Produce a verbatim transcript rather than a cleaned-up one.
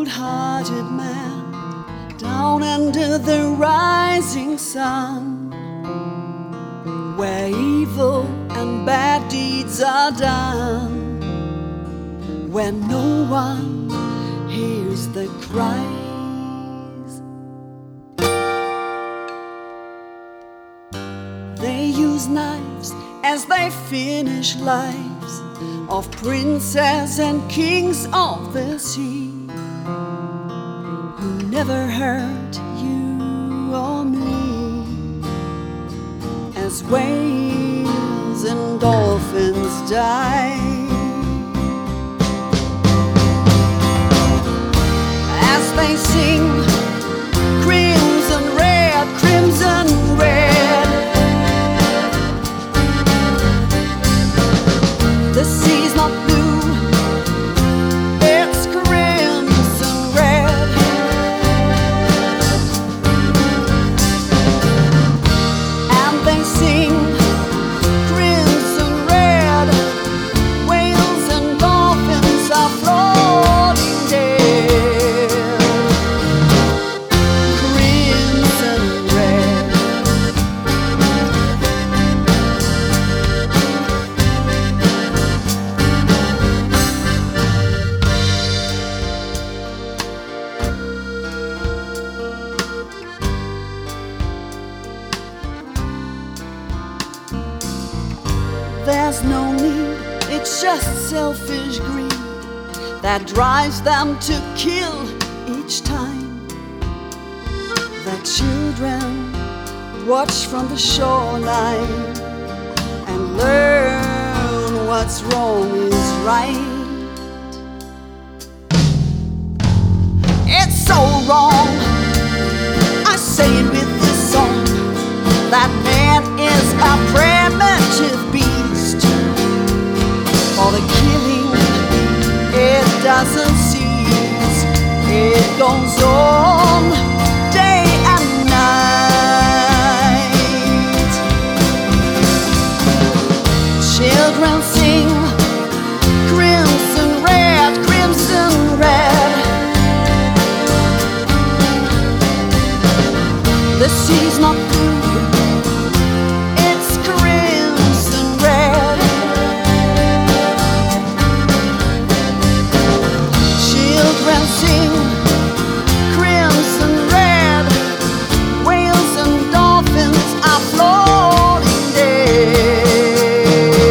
cold-hearted man down under the rising sun, where evil and bad deeds are done, where no one hears the cries. They use knives as they finish lives of princes and kings of the sea, who never hurt you or me, as whales and dolphins die, as they sing crimson red, crimson red. The sea's not blue, it's crimson red. And they sing crimson red, whales and dolphins are floating dead. Crimson red. There's no need, it's just selfish greed that drives them to kill each time. The children watch from the shoreline and learn what's wrong is right. It's so wrong, I say it with this song, that man is a primitive beast. For the killing, it doesn't cease, it goes on day and night. Children sing crimson red, crimson red. The sea's not blue,